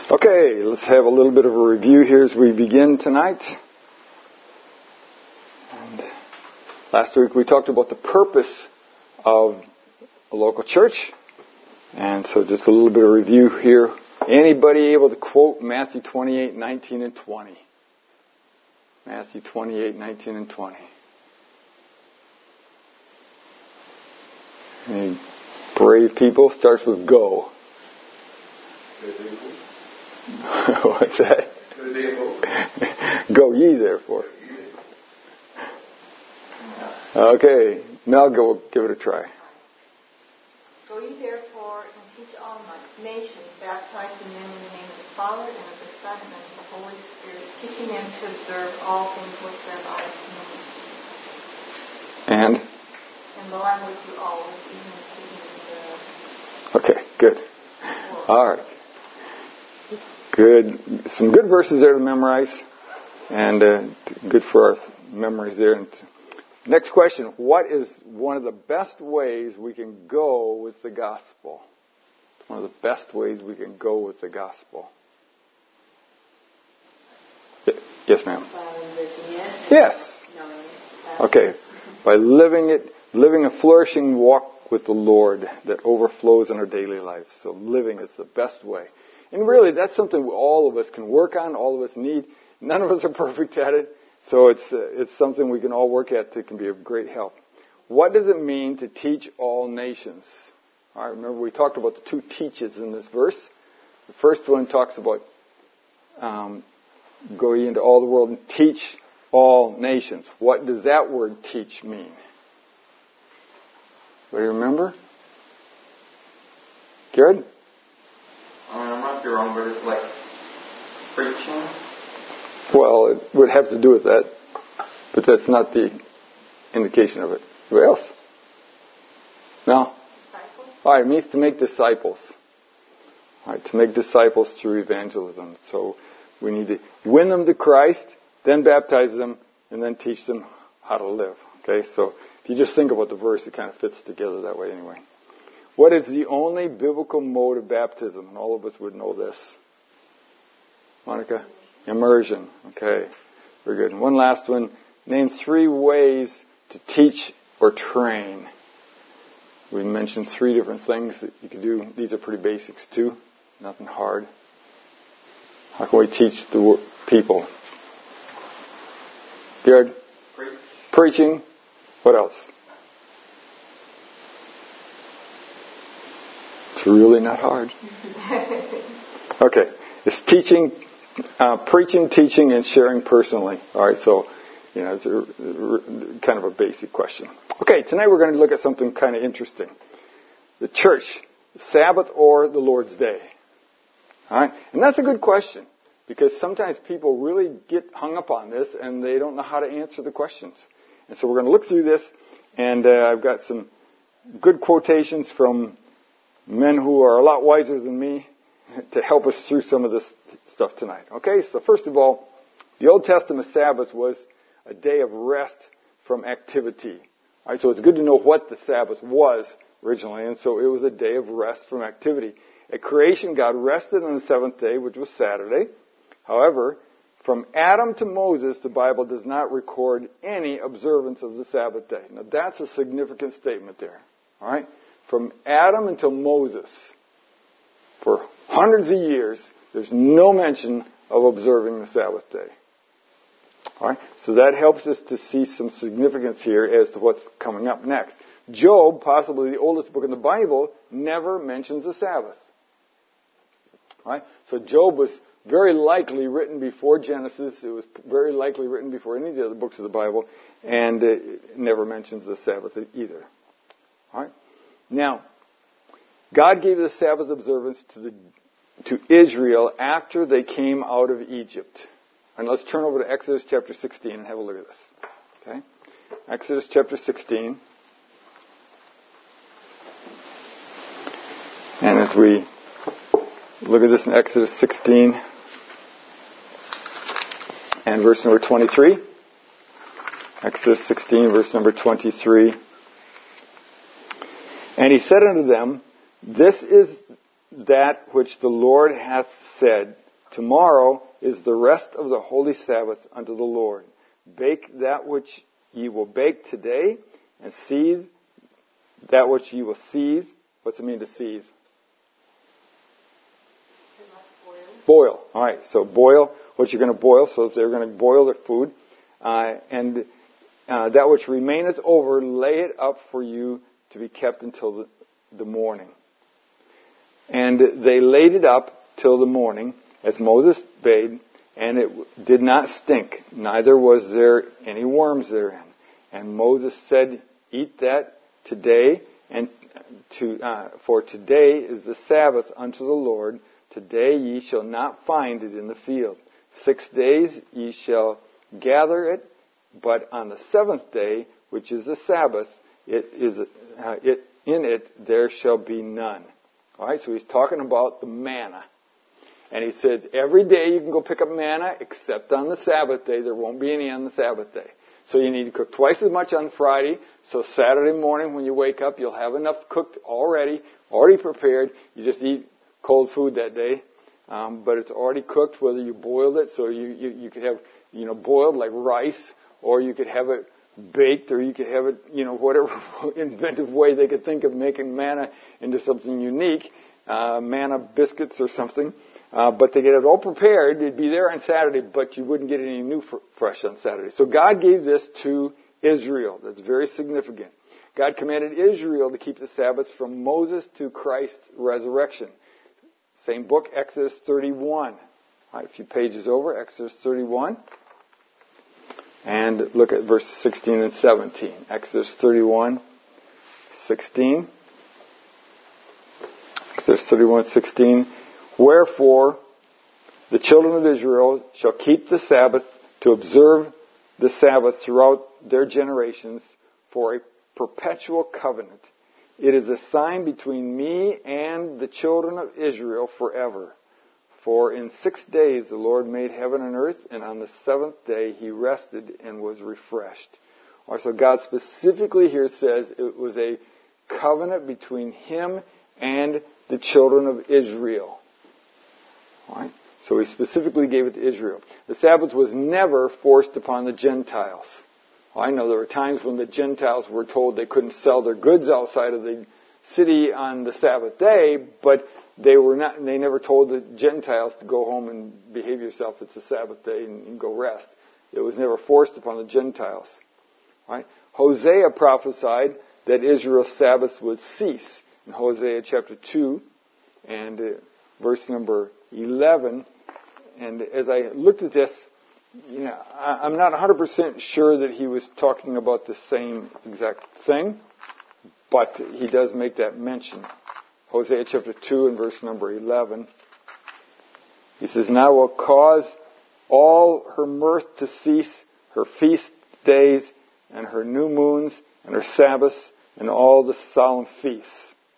Okay, let's have a little bit of a review here as we begin tonight. And last week we talked about the purpose of a local church. And so just a little bit of review here. Anybody able to quote Matthew 28, 19 and 20? Matthew 28, 19 and 20. Any brave people? Starts with go. What's that? Go ye therefore. Okay, now go give it a try. Go ye therefore and teach all nations, baptizing them in the name of the Father and of the Son and of the Holy Spirit, teaching them to observe all things whatsoever I have commanded. And lo, I'm with you always, even to the end of the world. Okay, good. All right. Good. Some good verses there to memorize, and good for our memories there. And next question, what is one of the best ways we can go with the gospel? One of the best ways we can go with the gospel. Yes, ma'am. Yes. Okay. By living a flourishing walk with the Lord that overflows in our daily life. So living is the best way. And really, that's something all of us can work on, all of us need. None of us are perfect at it. So it's something we can all work at that can be of great help. What does it mean to teach all nations? All right, remember we talked about the two teaches in this verse. The first one talks about go ye into all the world and teach all nations. What does that word teach mean? Do you remember? Garrett? I might be wrong, but it's like preaching. Well, it would have to do with that, but that's not the indication of it. Anybody else? No? All right, it means to make disciples. All right, to make disciples through evangelism. So we need to win them to Christ, then baptize them, and then teach them how to live. Okay, so if you just think about the verse, it kind of fits together that way anyway. What is the only biblical mode of baptism? And all of us would know this. Monica? Immersion. Okay. Very good. And one last one. Name 3 ways to teach or train. We mentioned 3 different things that you can do. These are pretty basics too. Nothing hard. How can we teach the people? Good. Preaching. What else? It's really not hard. Okay. It's teaching, preaching, teaching, and sharing personally. All right, so, it's kind of a basic question. Okay, tonight we're going to look at something kind of interesting. The church, Sabbath or the Lord's Day. All right, and that's a good question because sometimes people really get hung up on this and they don't know how to answer the questions. And so we're going to look through this, and I've got some good quotations from men who are a lot wiser than me to help us through some of this stuff tonight. Okay, so first of all, the Old Testament Sabbath was a day of rest from activity. All right, so it's good to know what the Sabbath was originally, and so it was a day of rest from activity. At creation, God rested on the seventh day, which was Saturday. However, from Adam to Moses, the Bible does not record any observance of the Sabbath day. Now, that's a significant statement there. All right? From Adam until Moses, for hundreds of years, there's no mention of observing the Sabbath day. All right? So that helps us to see some significance here as to what's coming up next. Job, possibly the oldest book in the Bible, never mentions the Sabbath. All right? So Job was very likely written before Genesis. It was very likely written before any of the other books of the Bible, and it never mentions the Sabbath either. All right? Now, God gave the Sabbath observance to Israel after they came out of Egypt. And let's turn over to Exodus chapter 16 and have a look at this. Okay? Exodus chapter 16. And as we look at this in Exodus 16 and verse number 23. Exodus 16, verse number 23. And he said unto them, This is that which the Lord hath said, tomorrow is the rest of the holy Sabbath unto the Lord. Bake that which ye will bake today, and seethe that which ye will seethe. What's it mean to seethe? Boil. All right, so boil what you're going to boil. So if they're going to boil their food, and that which remaineth over, lay it up for you to be kept until the morning. And they laid it up till the morning, as Moses bade, and it did not stink, neither was there any worms therein. And Moses said, eat that today, and for today is the Sabbath unto the Lord. Today ye shall not find it in the field. 6 days ye shall gather it, but on the seventh day, which is the Sabbath, in it there shall be none. All right, so he's talking about the manna. And he said, every day you can go pick up manna, except on the Sabbath day. There won't be any on the Sabbath day. So you need to cook twice as much on Friday. So Saturday morning when you wake up, you'll have enough cooked already prepared. You just eat cold food that day. But it's already cooked, whether you boiled it. So you could have, boiled like rice, or you could have it baked, or you could have it, whatever inventive way they could think of making manna into something unique. Manna biscuits or something. But to get it all prepared, it'd be there on Saturday, but you wouldn't get any new fresh on Saturday. So God gave this to Israel. That's very significant. God commanded Israel to keep the Sabbaths from Moses to Christ's resurrection. Same book, Exodus 31. All right, a few pages over, Exodus 31. And look at verses 16 and 17. Exodus 31, 16. Exodus 31, 16. Wherefore, the children of Israel shall keep the Sabbath to observe the Sabbath throughout their generations for a perpetual covenant. It is a sign between me and the children of Israel forever. For in 6 days the Lord made heaven and earth, and on the seventh day he rested and was refreshed. All right, so God specifically here says it was a covenant between him and the children of Israel. All right? So he specifically gave it to Israel. The Sabbath was never forced upon the Gentiles. I know there were times when the Gentiles were told they couldn't sell their goods outside of the city on the Sabbath day, but they never told the Gentiles to go home and behave yourself. It's the Sabbath day and go rest. It was never forced upon the Gentiles. All right? Hosea prophesied that Israel's Sabbath would cease in Hosea chapter 2 and verse number 11. And as I looked at this, I'm not 100% sure that he was talking about the same exact thing, but he does make that mention. Hosea chapter 2 and verse number 11. He says, "And I will cause all her mirth to cease, her feast days, and her new moons, and her Sabbaths, and all the solemn feasts."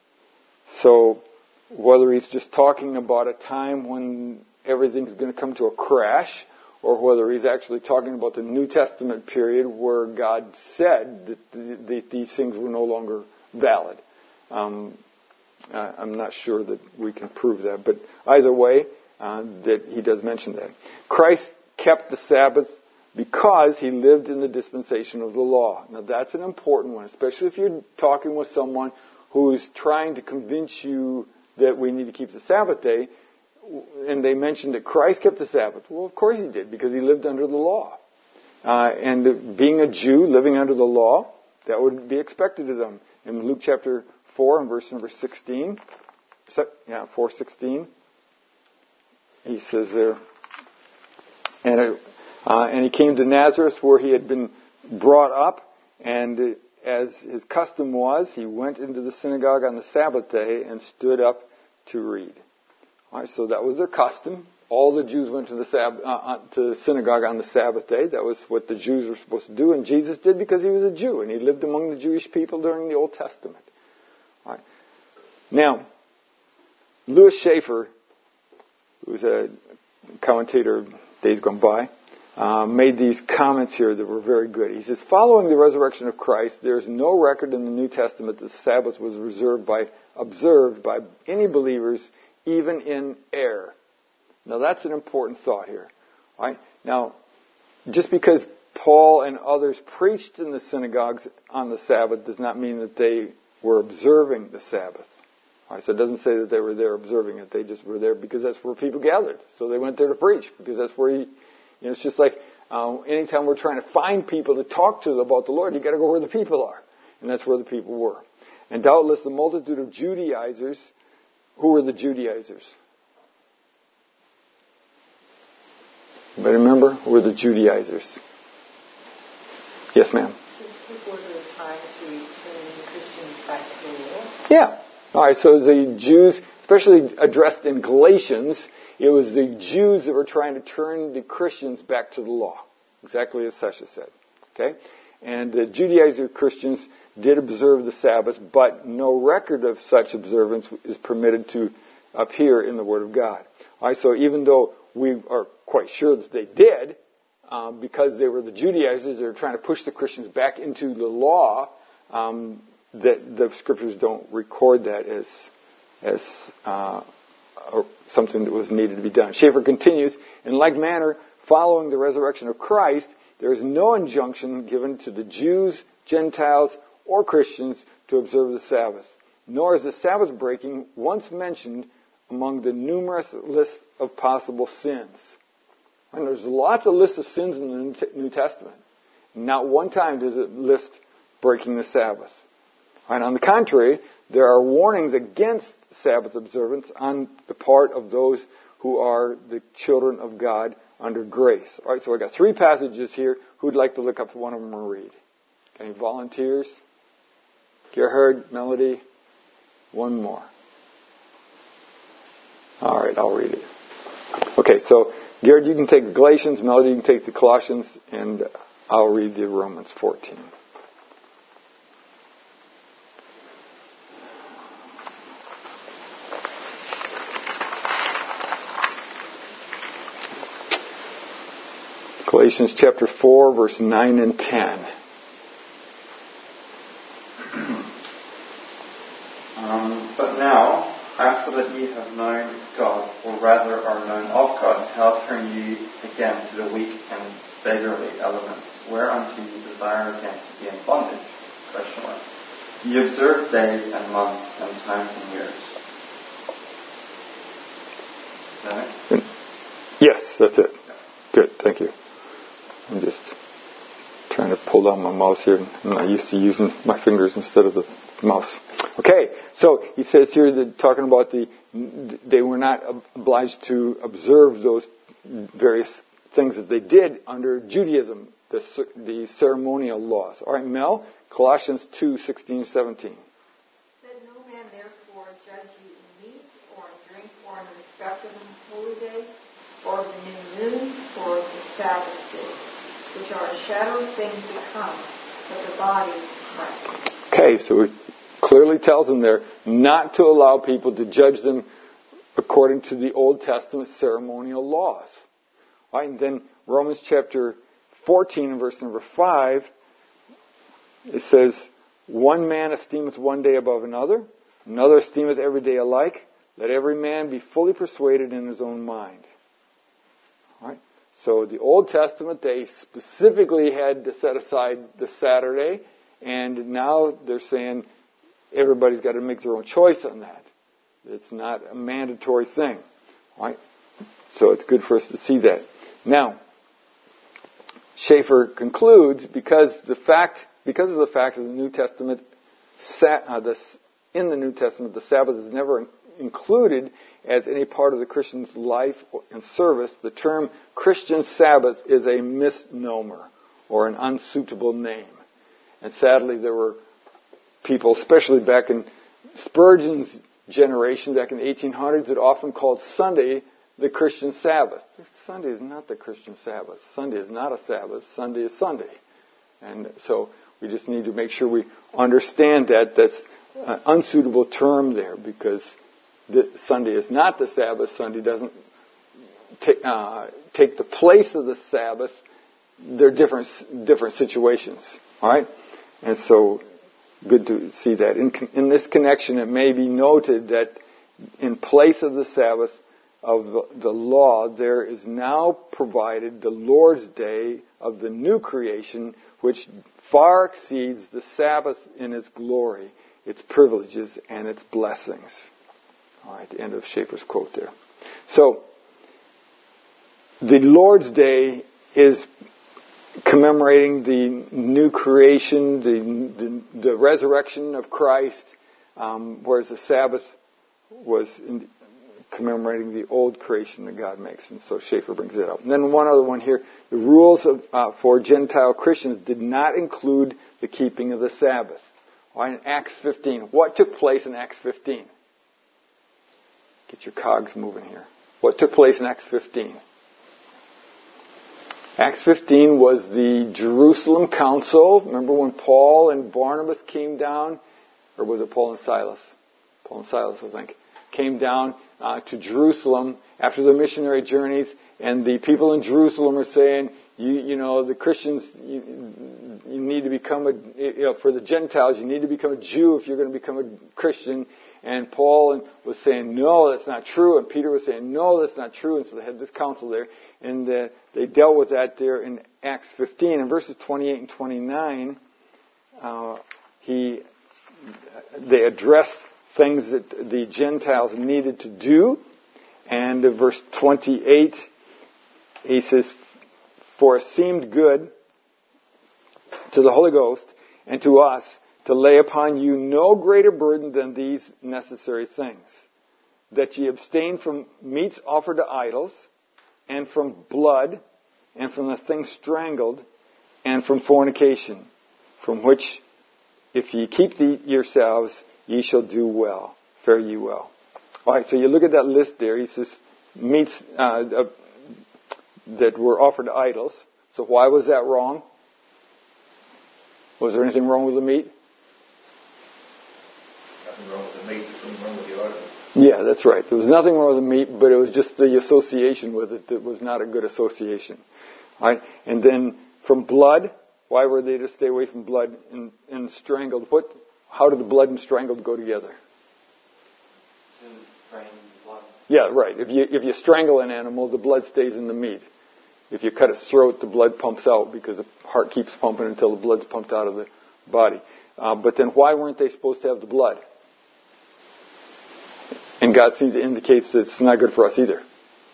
So, whether he's just talking about a time when everything's going to come to a crash, or whether he's actually talking about the New Testament period where God said that these things were no longer valid. I'm not sure that we can prove that, but either way, that he does mention that. Christ kept the Sabbath because he lived in the dispensation of the law. Now that's an important one, especially if you're talking with someone who's trying to convince you that we need to keep the Sabbath day, and they mentioned that Christ kept the Sabbath. Well, of course he did, because he lived under the law. And being a Jew, living under the law, that would be expected of them. In Luke chapter 4 and verse number 16, 4:16, he says there, and he came to Nazareth where he had been brought up, and as his custom was, he went into the synagogue on the Sabbath day and stood up to read. All right, so that was their custom. All the Jews went to the synagogue on the Sabbath day. That was what the Jews were supposed to do, and Jesus did because he was a Jew, and he lived among the Jewish people during the Old Testament. All right. Now, Louis Schaefer, who's a commentator of days gone by, made these comments here that were very good. He says, following the resurrection of Christ, there is no record in the New Testament that the Sabbath was reserved by observed by any believers, even in error. Now that's an important thought here. Right? Now, just because Paul and others preached in the synagogues on the Sabbath does not mean that they were observing the Sabbath. Right? So it doesn't say that they were there observing it. They just were there because that's where people gathered. So they went there to preach because that's where it's just like anytime we're trying to find people to talk to about the Lord, you got to go where the people are. And that's where the people were. And doubtless the multitude of Judaizers, who were the Judaizers? Anybody remember? Who were the Judaizers? Yes, ma'am. People who were trying to turn the Christians back to the Lord. Yeah. All right, so the Jews, especially addressed in Galatians, it was the Jews that were trying to turn the Christians back to the law. Exactly as Sesha said. Okay? And the Judaizer Christians did observe the Sabbath, but no record of such observance is permitted to appear in the Word of God. All right, so even though we are quite sure that they did, because they were the Judaizers, they were trying to push the Christians back into the law, that the Scriptures don't record that as something that was needed to be done. Schaeffer continues, in like manner, following the resurrection of Christ, there is no injunction given to the Jews, Gentiles, or Christians to observe the Sabbath, nor is the Sabbath breaking once mentioned among the numerous lists of possible sins. And there's lots of lists of sins in the New Testament. Not one time does it list breaking the Sabbath. And on the contrary, there are warnings against Sabbath observance on the part of those who are the children of God under grace. All right, so I got 3 passages here. Who'd like to look up one of them and read? Any volunteers? Gerhard, Melody? One more. All right, I'll read it. Okay, so Gerhard, you can take Galatians, Melody, you can take the Colossians, and I'll read the Romans 14. Galatians chapter 4, verse 9 and 10. But now, after that ye have known God, or rather are known of God, how turn ye again to the weak and beggarly elements, whereunto ye desire again to be in bondage? Question mark. Ye observe days and months and times and years. Is that it? Yes, that's it. Good, thank you. I'm just trying to pull down my mouse here. I'm not used to using my fingers instead of the mouse. Okay, so he says here that talking about they were not obliged to observe those various things that they did under Judaism, the ceremonial laws. All right, Mel, Colossians 2, 16, 17. Let no man therefore judge you in meat or in drink or in the respect of the holy day or of the new moon or of the Sabbath days, which are a shadow of things to come, but the body is Christ. Okay, so it clearly tells them there not to allow people to judge them according to the Old Testament ceremonial laws. All right, and then Romans chapter 14 and verse number 5, it says, one man esteemeth one day above another, another esteemeth every day alike. Let every man be fully persuaded in his own mind. All right. So the Old Testament, they specifically had to set aside the Saturday, and now they're saying everybody's got to make their own choice on that. It's not a mandatory thing. All right? So it's good for us to see that. Now, Schaeffer concludes because of the fact that the New Testament, in the New Testament, the Sabbath is never included as any part of the Christian's life and service, the term Christian Sabbath is a misnomer or an unsuitable name. And sadly, there were people, especially back in Spurgeon's generation, back in the 1800s, that often called Sunday the Christian Sabbath. Sunday is not the Christian Sabbath. Sunday is not a Sabbath. Sunday is Sunday. And so we just need to make sure we understand that that's an unsuitable term there, because Sunday is not the Sabbath. Sunday doesn't take the place of the Sabbath. They're different situations. All right? And so good to see that. In this connection, it may be noted that in place of the Sabbath of the law, there is now provided the Lord's Day of the new creation, which far exceeds the Sabbath in its glory, its privileges, and its blessings. All right, the end of Schaeffer's quote there. So, the Lord's Day is commemorating the new creation, the resurrection of Christ, whereas the Sabbath was commemorating the old creation that God makes. And so Schaeffer brings it up. And then one other one here. The rules for Gentile Christians did not include the keeping of the Sabbath. All right, in Acts 15. What took place in Acts 15? Get your cogs moving here. What took place in Acts 15? Acts 15 was the Jerusalem Council. Remember when Paul and Barnabas came down? Or was it Paul and Silas? Paul and Silas, I think. Came down to Jerusalem after the missionary journeys. And the people in Jerusalem are saying, the Christians, you need to become for the Gentiles, you need to become a Jew if you're going to become a Christian. And Paul was saying, no, that's not true. And Peter was saying, no, that's not true. And so they had this council there. And they dealt with that there in Acts 15. In verses 28 and 29, they addressed things that the Gentiles needed to do. And in verse 28, he says, for it seemed good to the Holy Ghost and to us to lay upon you no greater burden than these necessary things, that ye abstain from meats offered to idols, and from blood, and from the things strangled, and from fornication, from which, if ye keep yourselves, ye shall do well, fare ye well. All right, so you look at that list there. He says meats that were offered to idols. So why was that wrong? Was there anything wrong with the meat? Nothing wrong with the meat, there's something wrong with the idol. Yeah, that's right. There was nothing wrong with the meat, but it was just the association with it that was not a good association. All right? And then from blood, why were they to stay away from blood and strangled? How did the blood and strangled go together? Blood. Yeah, right. If you strangle an animal, the blood stays in the meat. If you cut its throat, the blood pumps out because the heart keeps pumping until the blood's pumped out of the body. But then why weren't they supposed to have the blood? And God seems to indicate that it's not good for us either.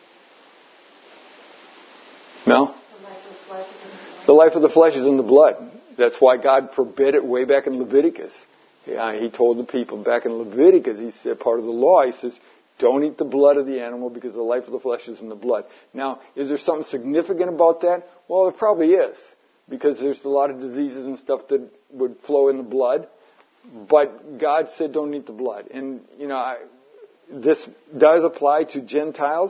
No? The life of the flesh is in the blood. That's why God forbid it way back in Leviticus. He told the people back in Leviticus, he said, part of the law, he says, don't eat the blood of the animal because the life of the flesh is in the blood. Now, is there something significant about that? Well, there probably is, because there's a lot of diseases and stuff that would flow in the blood. But God said don't eat the blood. And, this does apply to Gentiles.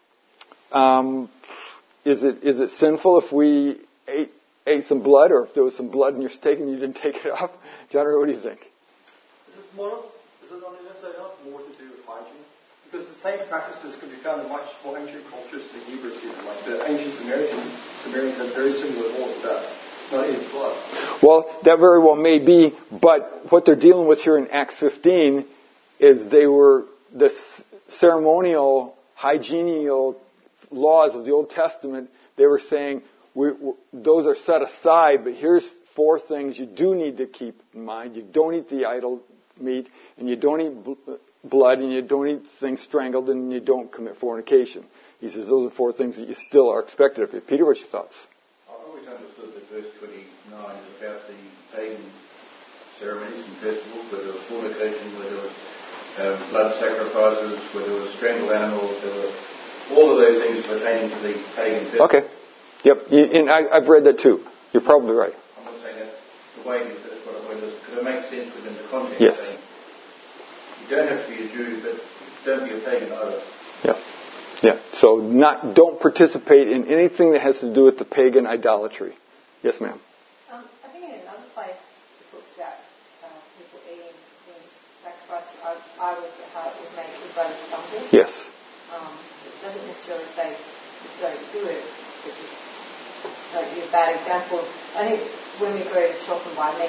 Is it sinful if we ate some blood, or if there was some blood in your steak and you didn't take it off? John, what do you think? Is it on the inside out more to do with hygiene? Because the same practices can be found in much more ancient cultures to Hebrews even. Like the ancient Sumerians had very similar laws about not eating blood. Well, that very well may be, but what they're dealing with here in Acts 15 is the ceremonial, hygienial laws of the Old Testament. They were saying those are set aside, but here's 4 things you do need to keep in mind. You don't eat the idol meat, and you don't eat blood, and you don't eat things strangled, and you don't commit fornication. He says those are 4 things that you still are expected of you. Peter, what's your thoughts? I've always understood that verse 29 is about the pagan ceremonies and festivals, where there was fornication, where there was blood sacrifices, where there was strangled animals, there were all of those things pertaining to the pagan festivals. Okay. Yep. And I've read that too. You're probably right. I'm not saying that's the way it is, that's what it is, because it makes sense within the context. Yes. Saying, you don't have to be a Jew, but don't be a pagan either. Yeah. Yeah. So don't participate in anything that has to do with the pagan idolatry. Yes, ma'am. I think in another place it talks about people eating things sacrificed to idols, but how it would make your brother stumble. Yes. It doesn't necessarily say don't do it, but just don't be a bad example. I think when we go shopping and buy meat,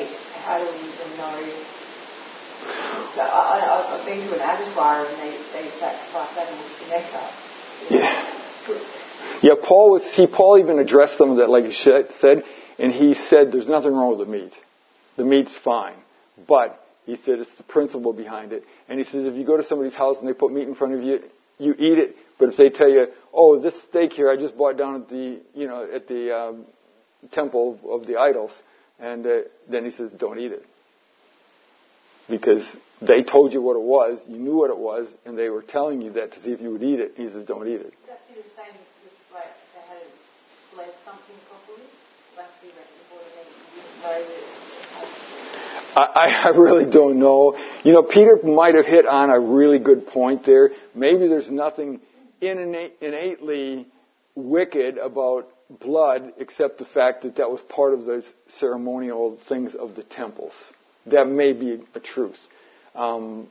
I don't even know. So I've been to an abattoir and they sacrifice animals to Mecca. Yeah. Yeah, Paul even addressed some of that, like he said, and he said there's nothing wrong with the meat. The meat's fine. But he said it's the principle behind it. And he says if you go to somebody's house and they put meat in front of you, you eat it. But if they tell you, oh, this steak here I just bought down at the temple of the idols, and then he says don't eat it. Because they told you what it was, you knew what it was, and they were telling you that to see if you would eat it. He says don't eat it. Would that be the same as like they hadn't bled something properly? Like you didn't know that I really don't know. Peter might have hit on a really good point there. Maybe there's nothing innately wicked about blood except the fact that was part of the ceremonial things of the temples. That may be a truth. I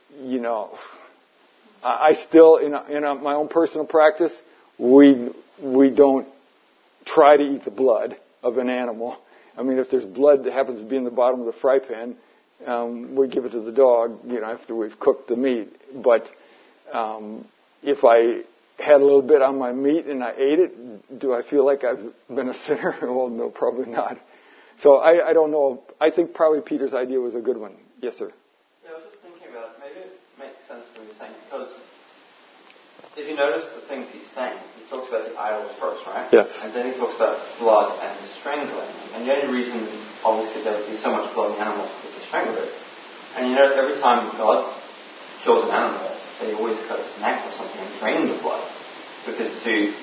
still, in my own personal practice, we don't try to eat the blood of an animal. I mean, if there's blood that happens to be in the bottom of the fry pan, we give it to the dog, after we've cooked the meat. But if I had a little bit on my meat and I ate it, do I feel like I've been a sinner? Well, no, probably not. So I don't know. I think probably Peter's idea was a good one. Yes, sir. Yeah, I was just thinking about it. Maybe it makes sense what you're saying, because if you notice the things he's saying, he talks about the idols first, right? Yes. And then he talks about blood and strangling. And the only reason, obviously, there would be so much blood in the animal is to strangle it. And you notice every time God kills an animal, they always cut its neck or something and drain the blood. Because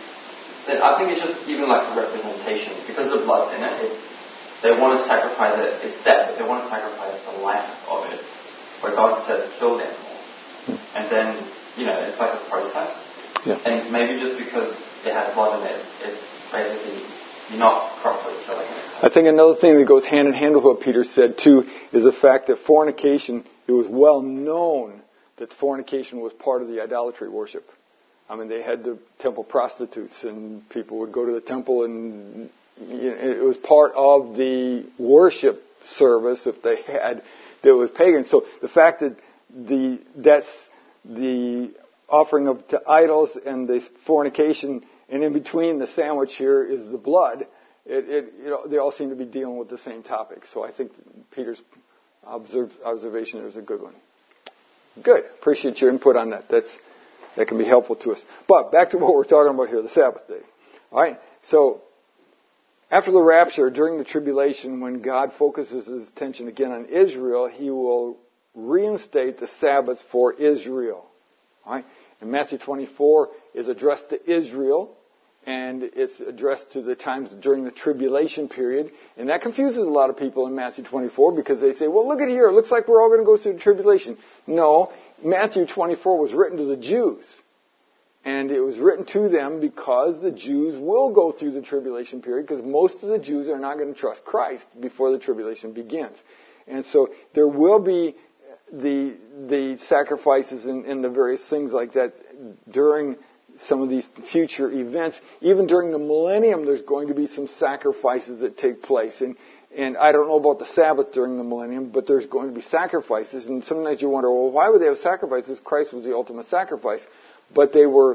I think it's just even like a representation. Because the blood's in it, they want to sacrifice it. It's dead, but they want to sacrifice the life of it. Where God says, kill the animal. And then, it's like a process. Yeah. And maybe just because it has blood in it, it's basically, you're not properly killing it. I think another thing that goes hand in hand with what Peter said, too, is the fact that fornication, it was well known that fornication was part of the idolatry worship. I mean, they had the temple prostitutes, and people would go to the temple, and it was part of the worship service that they had that was pagan. So the fact that that's the offering to idols and the fornication, and in between the sandwich here is the blood, they all seem to be dealing with the same topic. So I think Peter's observation is a good one. Good. Appreciate your input on that. That can be helpful to us. But back to what we're talking about here, the Sabbath day. All right. So after the rapture, during the tribulation, when God focuses his attention again on Israel, he will reinstate the Sabbath for Israel. All right? And Matthew 24 is addressed to Israel, and it's addressed to the times during the tribulation period. And that confuses a lot of people in Matthew 24 because they say, well, look at here. It looks like we're all going to go through the tribulation. No, Matthew 24 was written to the Jews. And it was written to them because the Jews will go through the tribulation period, because most of the Jews are not going to trust Christ before the tribulation begins. And so there will be the sacrifices and the various things like that during some of these future events. Even during the millennium, there's going to be some sacrifices that take place. And I don't know about the Sabbath during the millennium, but there's going to be sacrifices. And sometimes you wonder, well, why would they have sacrifices? Christ was the ultimate sacrifice. But they will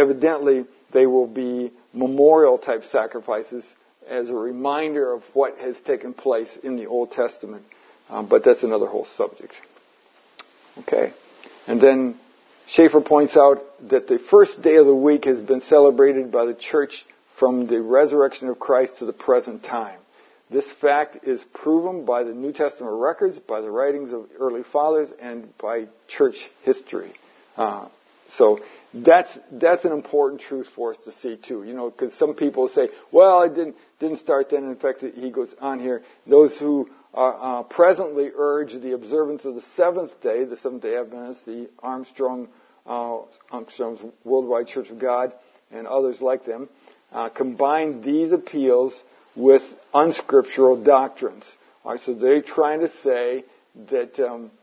be memorial type sacrifices as a reminder of what has taken place in the Old Testament. But that's another whole subject. Okay. And then Schaeffer points out that the first day of the week has been celebrated by the church from the resurrection of Christ to the present time. This fact is proven by the New Testament records, by the writings of early fathers, and by church history. So that's an important truth for us to see too. Because some people say, well, it didn't start then. In fact, he goes on here. Those who presently urge the observance of the seventh day, the Seventh-day Adventists, the Armstrong's Worldwide Church of God, and others like them, combine these appeals with unscriptural doctrines. All right, so they're trying to say that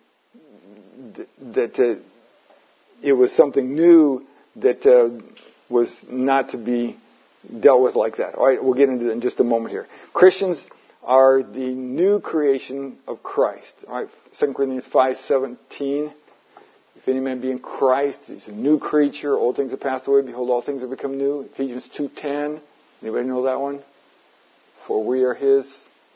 it was something new that was not to be dealt with like that. All right, we'll get into it in just a moment here. Christians are the new creation of Christ. All right, 2 Corinthians 5:17. If any man be in Christ, he's a new creature. Old things have passed away. Behold, all things have become new. Ephesians 2:10. Anybody know that one? For we are His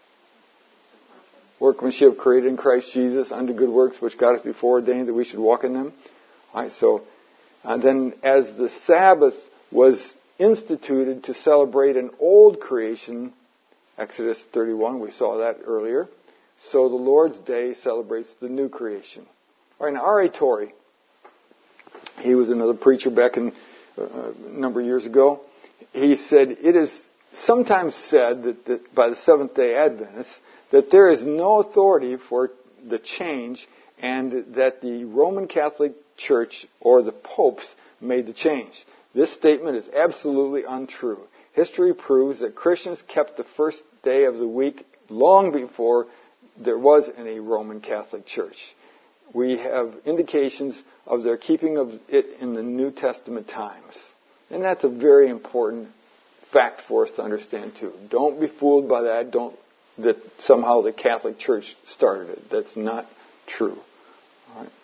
workmanship, created in Christ Jesus unto good works, which God has before ordained that we should walk in them. All right, so and then as the Sabbath was instituted to celebrate an old creation, Exodus 31, we saw that earlier. So the Lord's Day celebrates the new creation. All right, now R.A. Torrey, he was another preacher back in a number of years ago. He said, it is sometimes said that by the Seventh-day Adventists that there is no authority for the change and that the Roman Catholic Church or the popes made the change. This statement is absolutely untrue. History proves that Christians kept the first day of the week long before there was any Roman Catholic Church. We have indications of their keeping of it in the New Testament times. And that's a very important fact for us to understand too. Don't be fooled by that. That somehow the Catholic Church started it. That's not true. All right.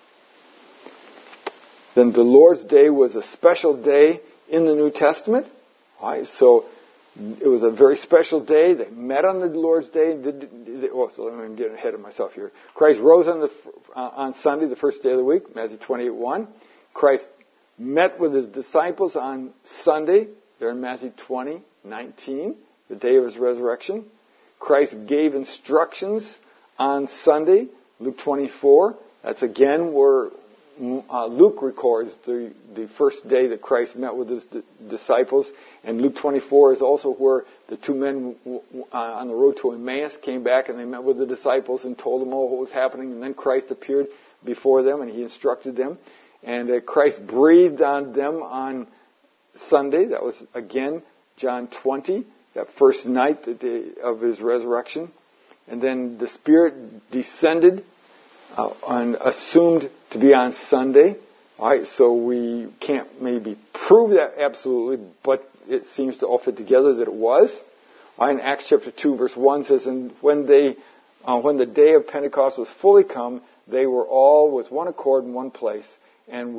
Then the Lord's Day was a special day in the New Testament. All right, so it was a very special day. They met on the Lord's Day. So let me get ahead of myself here. Christ rose on Sunday, the first day of the week, Matthew 28:1. Christ met with His disciples on Sunday, there in Matthew 20:19, the day of His resurrection. Christ gave instructions on Sunday, Luke 24. That's again where Luke records the first day that Christ met with His disciples. And Luke 24 is also where the two men on the road to Emmaus came back and they met with the disciples and told them all what was happening. And then Christ appeared before them and He instructed them. And Christ breathed on them on Sunday. That was, again, John 20, that first night of His resurrection. And then the Spirit descended and assumed to be on Sunday. All right, so we can't maybe prove that absolutely, but it seems to all fit together that it was. All right, in Acts chapter 2, verse 1 says, and when the day of Pentecost was fully come, they were all with one accord in one place. And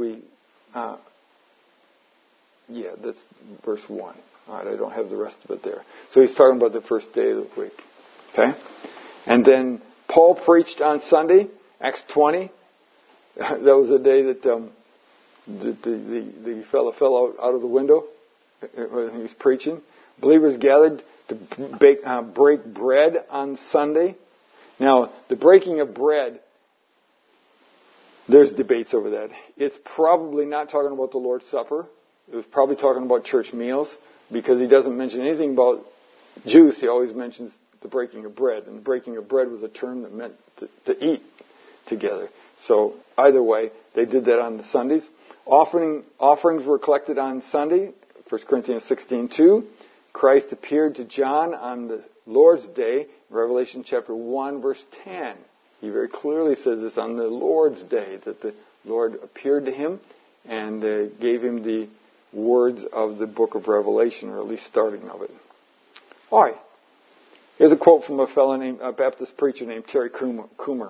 that's verse 1. All right, I don't have the rest of it there. So he's talking about the first day of the week. Okay? And then Paul preached on Sunday, Acts 20. That was the day that the fellow fell out of the window when he was preaching. Believers gathered to break bread on Sunday. Now, the breaking of bread, there's debates over that. It's probably not talking about the Lord's Supper. It was probably talking about church meals because he doesn't mention anything about juice. He always mentions the breaking of bread. And the breaking of bread was a term that meant to eat together. So either way, they did that on the Sundays. Offerings were collected on Sunday, 1 Corinthians 16:2. Christ appeared to John on the Lord's Day, Revelation chapter 1, verse 10. He very clearly says it's on the Lord's Day that the Lord appeared to him and gave him the words of the book of Revelation, or at least starting of it. All right. Here's a quote from a Baptist preacher named Terry Coomer.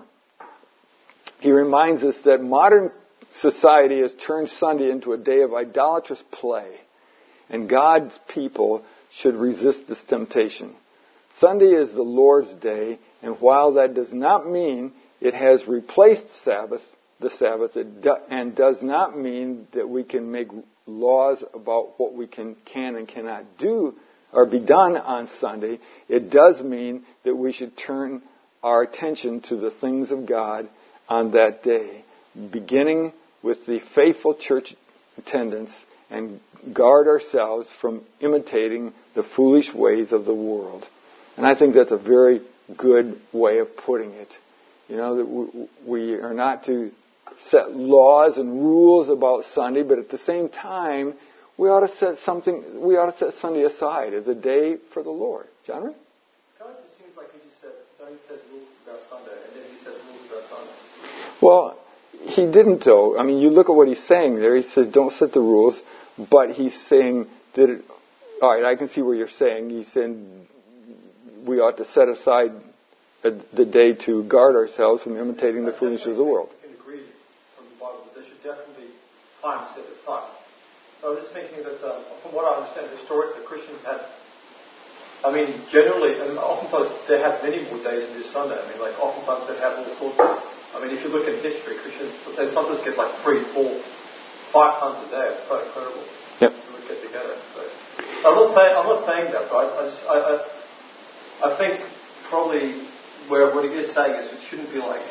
He reminds us that modern society has turned Sunday into a day of idolatrous play, and God's people should resist this temptation. Sunday is the Lord's Day, and while that does not mean it has replaced the Sabbath, and does not mean that we can make laws about what we can and cannot do or be done on Sunday, it does mean that we should turn our attention to the things of God on that day, beginning with the faithful church attendance, and guard ourselves from imitating the foolish ways of the world. And I think that's a very good way of putting it. You know, that we are not to set laws and rules about Sunday, but at the same time, we ought to set Sunday aside as a day for the Lord. John? It kind of just seems like he said rules about Sunday, and then he said rules about Sunday. Well, he didn't, though. I mean, you look at what he's saying there. He says, don't set the rules, but he's saying that all right, I can see what you're saying. He's saying we ought to set aside the day to guard ourselves from imitating the foolishness of the world. I can agree from the Bible that there should definitely be time set aside. I was just thinking that, from what I understand, historically, Christians had, generally, and oftentimes they have many more days than just Sunday. Oftentimes they have all sorts of, if you look at history, Christians, they sometimes get 3, 4, 5 times a day. It's quite incredible. Yep. We would get together. So, I'm not saying that, right? I think probably what he is saying is it shouldn't be I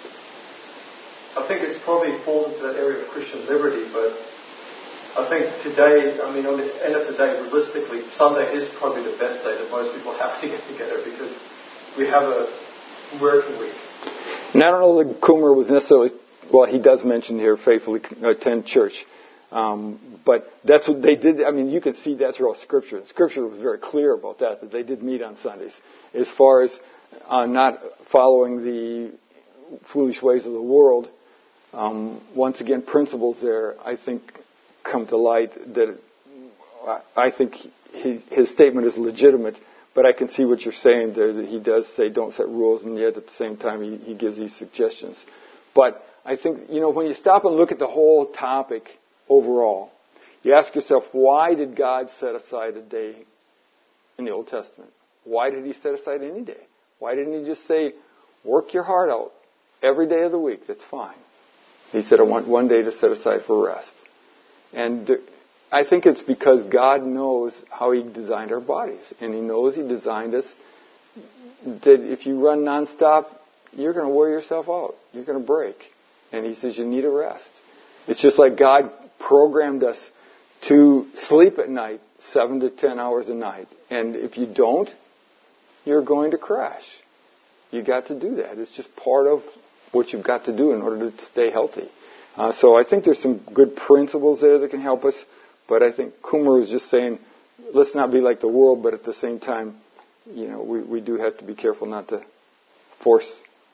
think it's probably falls into that area of Christian liberty, but I think today, on the end of the day, realistically, Sunday is probably the best day that most people have to get together because we have a working week. And I don't know that Coomer was necessarily, he does mention here, faithfully attend church. But that's what they did. You can see that throughout Scripture. Scripture was very clear about that they did meet on Sundays. As far as not following the foolish ways of the world, once again, principles there, I think, come to light that I think his statement is legitimate, but I can see what you're saying there, that he does say don't set rules, and yet at the same time he gives these suggestions. But I think, when you stop and look at the whole topic overall, you ask yourself, why did God set aside a day in the Old Testament? Why did he set aside any day? Why didn't he just say, work your heart out every day of the week? That's fine. He said, I want one day to set aside for rest. And I think it's because God knows how he designed our bodies. And he knows he designed us that if you run nonstop, you're going to wear yourself out. You're going to break. And he says you need a rest. It's just like God programmed us to sleep at night 7 to 10 hours a night. And if you don't, you're going to crash. You got to do that. It's just part of what you've got to do in order to stay healthy. So I think there's some good principles there that can help us. But I think Coomer was just saying, let's not be like the world, but at the same time, we do have to be careful not to force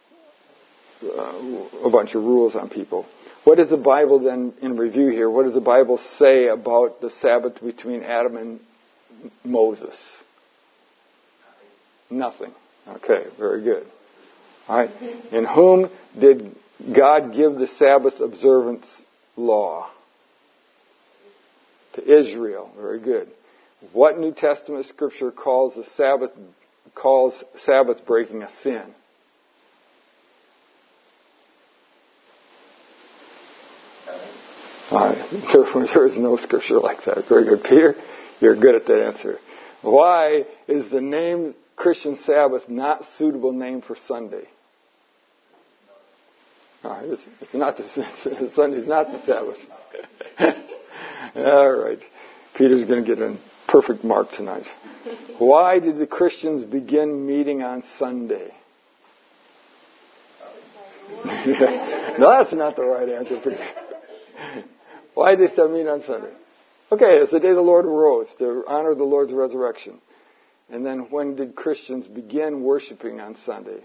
a bunch of rules on people. What does the Bible then, in review here, what does the Bible say about the Sabbath between Adam and Moses? Nothing. Okay, very good. All right. In whom did God give the Sabbath observance law? To Israel. Very good. What New Testament scripture calls Sabbath breaking a sin? All right. There is no scripture like that. Very good. Peter, you're good at that answer. Why is the name Christian Sabbath not suitable name for Sunday? All right. It's not Sunday's not the Sabbath. All right. Peter's going to get a perfect mark tonight. Why did the Christians begin meeting on Sunday? No, that's not the right answer. Why did they start meeting on Sunday? Okay, it's the day the Lord arose, to honor the Lord's resurrection. And then when did Christians begin worshiping on Sunday?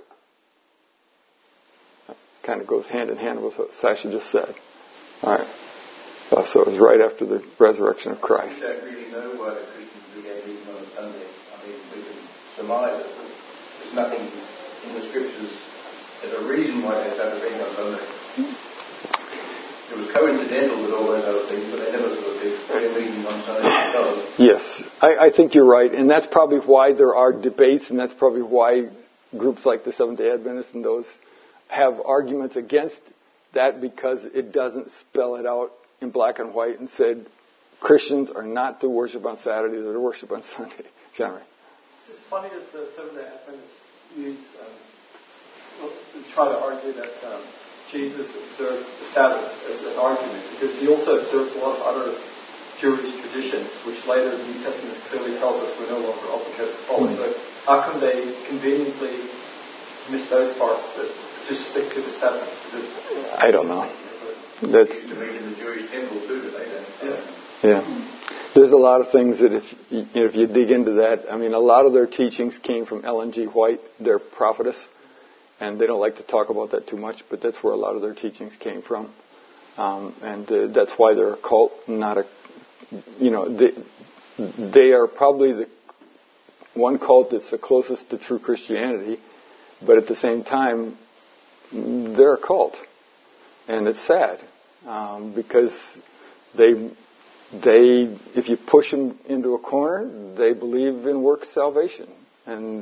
That kind of goes hand in hand with what Sasha just said. All right. So it was right after the resurrection of Christ. We don't really know why the Christians began meeting on Sunday. We can surmise it. There's nothing in the scriptures as a reason why they started meeting on Sunday. It was coincidental with all those other things, but they never sort of did prayer meeting on Sunday themselves. Yes, I think you're right. And that's probably why there are debates, and that's probably why groups like the Seventh-day Adventists and those have arguments against that, because it doesn't spell it out in black and white and said Christians are not to worship on Saturday, they're to worship on Sunday. Generally. It's funny that the Seventh-day Adventists try to argue that Jesus observed the Sabbath as an argument, because he also observed a lot of other Jewish traditions, which later the New Testament clearly tells us we're no longer obligated to follow. So how come they conveniently miss those parts but just stick to the Sabbath? I don't know. That's To meet in the Jewish temple too, but they don't. yeah. There's a lot of things that if you dig into that, a lot of their teachings came from Ellen G. White, their prophetess. And they don't like to talk about that too much, but that's where a lot of their teachings came from. And that's why they're a cult, not a, they are probably one cult that's the closest to true Christianity, but at the same time, they're a cult. And it's sad, because they, if you push them into a corner, they believe in works salvation. And,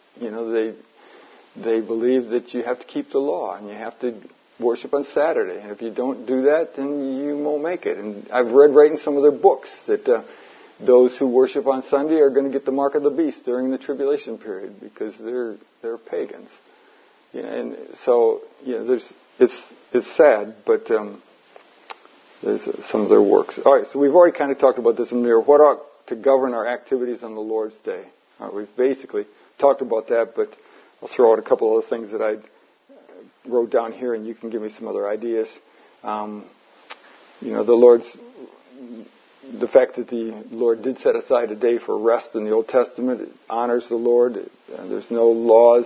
they believe that you have to keep the law and you have to worship on Saturday. And if you don't do that, then you won't make it. And I've read right in some of their books that those who worship on Sunday are going to get the mark of the beast during the tribulation period because they're pagans. And so, it's sad, but there's some of their works. All right, so we've already kind of talked about this in there. What ought to govern our activities on the Lord's Day? All right, we've basically talked about that, but I'll throw out a couple of things that I wrote down here, and you can give me some other ideas. The fact that the Lord did set aside a day for rest in the Old Testament, it honors the Lord. There's no laws.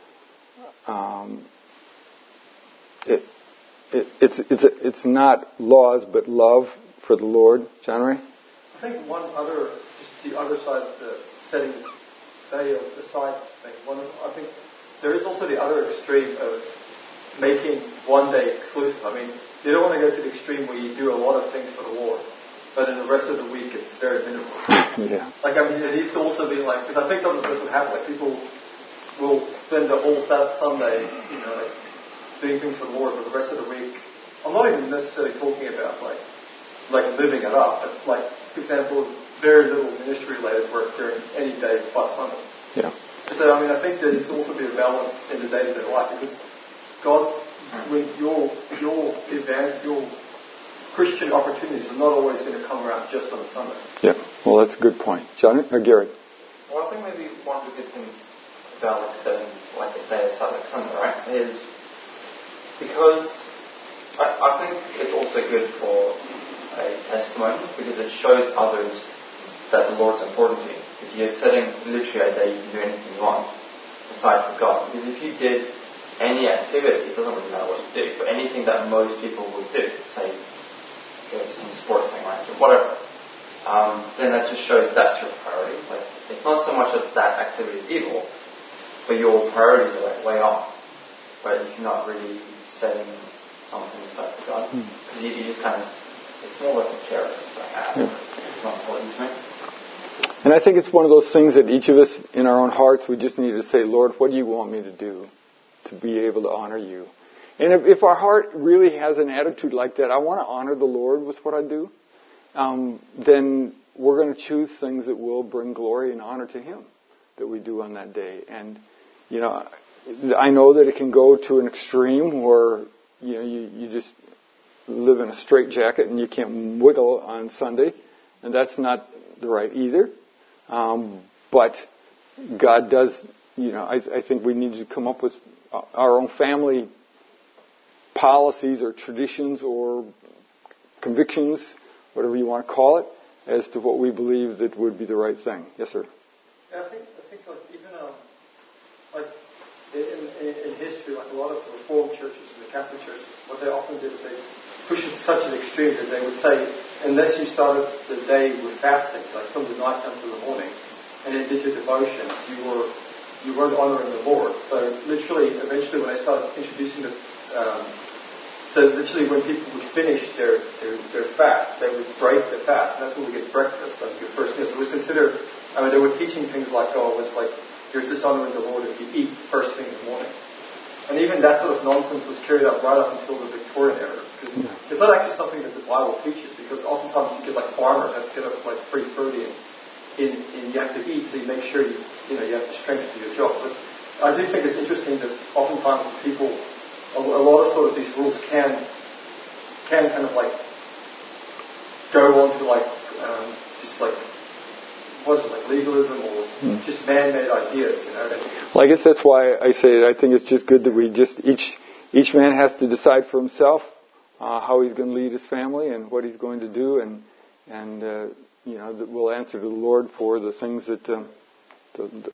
It's not laws, but love for the Lord. John Ray? I think just the other side of the setting the day aside thing. I think there is also the other extreme of making one day exclusive. I mean, you don't want to go to the extreme where you do a lot of things for the Lord, but in the rest of the week it's very minimal. Yeah. It needs to also be because I think sometimes this would happen. People will spend the whole Sunday, doing things for the Lord, but the rest of the week, I'm not even necessarily talking about living it up, but for example, very little ministry-related work during any day but Sunday. Yeah. So I think there needs to also be a balance in the day-to-day life because your Christian opportunities are not always going to come around just on a Sunday. Yeah. Well, that's a good point. John or Gary? Well, I think maybe one of the good things about setting a day aside like Sunday, right, is because I think it's also good for a testimony because it shows others that the Lord's important to you. Because you're setting literally a day you can do anything you want aside from God. Because if you did any activity, it doesn't really matter what you do, but anything that most people would do, say go to some sports thing, right, or whatever, then that just shows that's your priority. It's not so much that activity is evil, but your priorities are way off. But if you're not really setting something aside for God, because you just it's more like a careless it's not important to me. And I think it's one of those things that each of us in our own hearts, we just need to say, Lord, what do you want me to do to be able to honor you? And if our heart really has an attitude like that, I want to honor the Lord with what I do, then we're going to choose things that will bring glory and honor to Him that we do on that day. And, I know that it can go to an extreme where, you just live in a straitjacket and you can't wiggle on Sunday, and that's not the right either. But God does, I think we need to come up with our own family policies or traditions or convictions, whatever you want to call it, as to what we believe that would be the right thing. Yes, sir? Yeah, I think even in history, a lot of the Reformed churches and the Catholic churches, what they often did is they push it to such an extreme that they would say, unless you started the day with fasting, from the night until the morning, and then did your devotions, you weren't honoring the Lord. So literally, eventually, when they started introducing when people would finish their fast, they would break the fast, and that's when we get breakfast, your first meal. So it was considered, they were teaching things you're dishonoring the Lord if you eat first thing in the morning. And even that sort of nonsense was carried out right up until the Victorian era. Because it's not actually something that the Bible teaches, because oftentimes you get farmers have to get up pretty early and you have to eat, so you make sure you have the strength to do your job. But I do think it's interesting that oftentimes people, a lot of sort of these rules can kind of go on to legalism or just man-made ideas, Well, I guess that's why I say I think it's just good that we each man has to decide for himself how he's going to lead his family and what he's going to do, and that we'll answer to the Lord for the things that